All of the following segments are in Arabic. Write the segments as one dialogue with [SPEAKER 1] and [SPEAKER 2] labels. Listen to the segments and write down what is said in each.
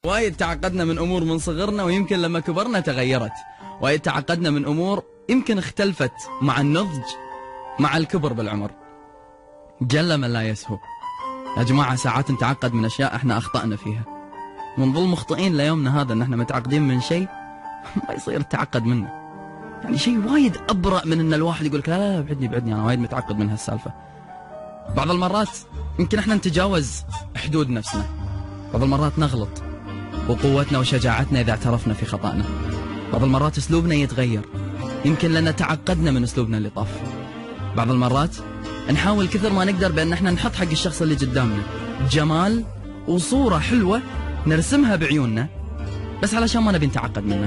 [SPEAKER 1] وايد تعقدنا من أمور من صغرنا ويمكن لما كبرنا تغيرت. وايد تعقدنا من أمور يمكن اختلفت مع النضج مع الكبر بالعمر. جل من لا يسهو. يا جماعة ساعات نتعقد من أشياء احنا أخطأنا فيها ونظل مخطئين ليومنا هذا، ان احنا متعقدين من شيء ما يصير نتعقد منه. يعني شيء وايد أبرأ من ان الواحد يقول لك لا لا بعدني انا وايد متعقد من هالسالفة. بعض المرات يمكن احنا نتجاوز حدود نفسنا، بعض المرات نغلط وقوتنا وشجاعتنا إذا اعترفنا في خطأنا. بعض المرات أسلوبنا يتغير يمكن لأن تعقدنا من أسلوبنا اللي طاف. بعض المرات نحاول كثر ما نقدر بأن احنا نحط حق الشخص اللي قدامنا جمال وصورة حلوة نرسمها بعيوننا بس علشان ما نبي نتعقد منه.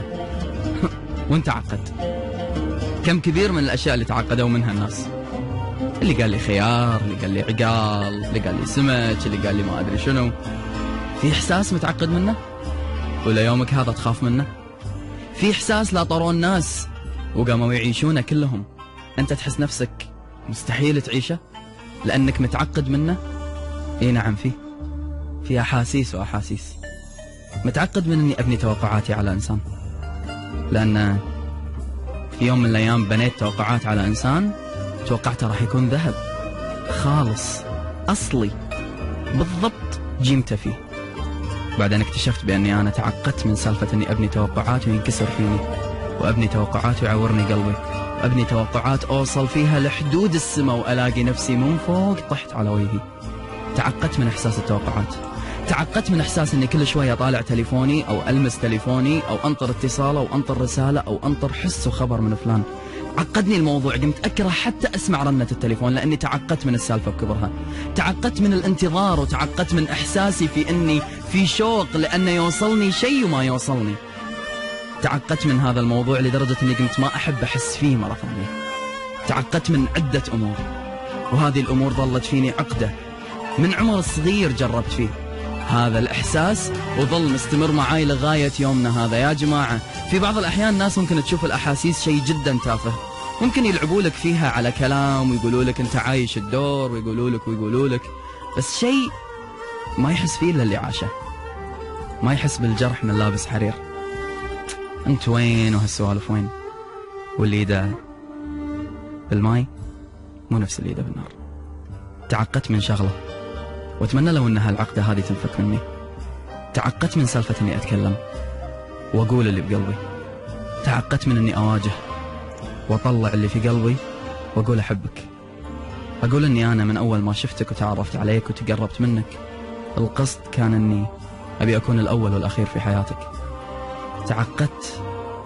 [SPEAKER 1] ونتعقد. كم كبير من الأشياء اللي تعقدوا منها الناس، اللي قال لي خيار، اللي قال لي عقال، اللي قال لي سمك، اللي قال لي ما أدري شنو. في إحساس متعقد منه ولا يومك هذا تخاف منه؟ في إحساس لا طروا الناس وقاموا يعيشونه كلهم أنت تحس نفسك مستحيل تعيشه لأنك متعقد منه؟ إيه نعم في أحاسيس وأحاسيس. متعقد من أني أبني توقعاتي على إنسان، لأن في يوم من الأيام بنيت توقعات على إنسان توقعته راح يكون ذهب خالص أصلي بالضبط جيمته فيه. بعدين اكتشفت بأني أنا تعقدت من سالفة أني أبني توقعات وينكسر فيني، وأبني توقعات ويعورني قلبي، وأبني توقعات أوصل فيها لحدود السماء وألاقي نفسي من فوق طحت على وجهي. تعقدت من إحساس التوقعات، تعقدت من إحساس أني كل شوية طالع تليفوني أو ألمس تليفوني أو أنطر اتصال أو أنطر رسالة أو أنطر حس وخبر من فلان. عقدني الموضوع، قمت أكره حتى أسمع رنة التليفون لأني تعقدت من السالفة بكبرها. تعقدت من الانتظار وتعقدت من إحساسي في أني في شوق لأنه يوصلني شيء وما يوصلني. تعقدت من هذا الموضوع لدرجة أني قمت ما أحب أحس فيه مرة ثانية. تعقدت من عدة أمور، وهذه الأمور ظلت فيني عقدة من عمر صغير جربت فيه هذا الإحساس وظل مستمر معاي لغاية يومنا هذا. يا جماعة في بعض الأحيان ناس ممكن تشوف الأحاسيس شيء جدا تافه، ممكن يلعبوا لك فيها على كلام ويقولوا لك أنت عايش الدور ويقولوا لك بس شيء ما يحس فيه إلا اللي عاشه. ما يحس بالجرح من لابس حرير. أنت وين وهالسوالف وين؟ واللي يده بالماي مو نفس اللي يده بالنار. تعقدت من شغلة واتمنى لو ان هالعقدة هذه تنفك مني. تعقدت من سالفة اني اتكلم واقول اللي بقلبي. تعقدت من اني اواجه واطلع اللي في قلبي واقول احبك. اقول اني انا من اول ما شفتك وتعرفت عليك وتقربت منك القصد كان اني ابي اكون الاول والاخير في حياتك. تعقدت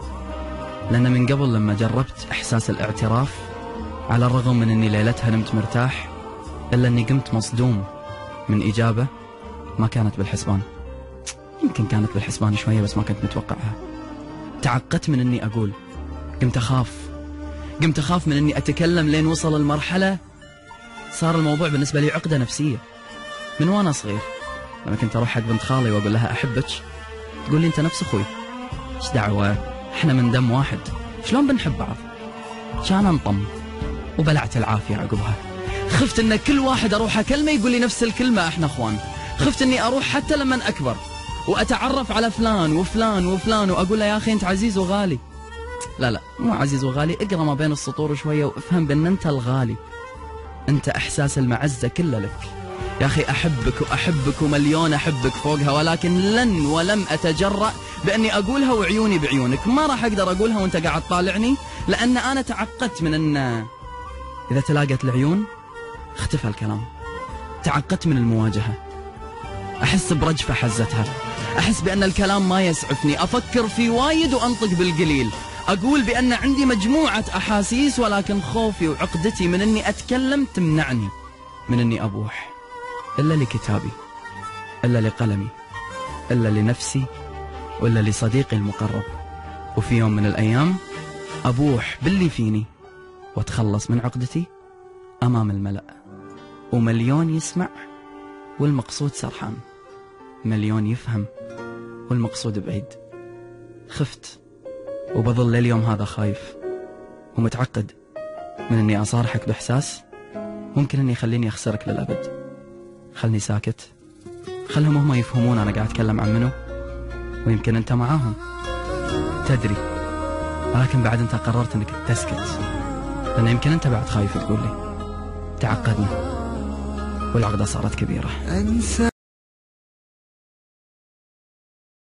[SPEAKER 1] لان من قبل لما جربت احساس الاعتراف على الرغم من اني ليلتها نمت مرتاح الا اني قمت مصدوم من إجابة ما كانت بالحسبان. يمكن كانت بالحسبان شوية بس ما كنت متوقعها. تعقدت من أني أقول، قمت أخاف من أني أتكلم لين وصل المرحلة صار الموضوع بالنسبة لي عقدة نفسية. من وأنا صغير لما كنت أروح حق بنت خالي وأقول لها أحبك تقول لي أنت نفس أخوي. إيش دعوة إحنا من دم واحد شلون بنحب بعض؟ كان انطم وبلعت العافية عقبها. خفت ان كل واحد اروح اكلمه يقول لي نفس الكلمة احنا اخوان. خفت اني اروح حتى لما اكبر واتعرف على فلان وفلان وفلان واقول له يا اخي انت عزيز وغالي. لا مو عزيز وغالي، اقرا ما بين السطور شوية وافهم بان انت الغالي، انت احساس المعزة كله لك. يا اخي احبك ومليون احبك فوقها، ولكن لن ولم اتجرأ باني اقولها وعيوني بعيونك. ما راح اقدر اقولها وانت قاعد طالعني لان انا تعقدت من ان اذا تلاقت العيون اختفى الكلام. تعقدت من المواجهة، أحس برجفة حزتها، أحس بأن الكلام ما يسعفني، أفكر في وايد وأنطق بالقليل، أقول بأن عندي مجموعة أحاسيس ولكن خوفي وعقدتي من أني أتكلم تمنعني من أني أبوح إلا لكتابي، إلا لقلمي، إلا لنفسي، وإلا لصديقي المقرب. وفي يوم من الأيام أبوح باللي فيني وأتخلص من عقدتي أمام الملأ، ومليون يسمع والمقصود سرحان، مليون يفهم والمقصود بعيد. خفت وبظل لليوم هذا خايف ومتعقد من أني أصارحك بإحساس ممكن أني يخليني أخسرك للأبد. خلني ساكت، خلهم هم يفهمون أنا قاعد أتكلم عن منو ويمكن أنت معاهم تدري، ولكن بعد أنت قررت أنك تسكت، لأن يمكن أنت بعد خايف تقول لي. تعقدنا والعقدة صارت كبيرة.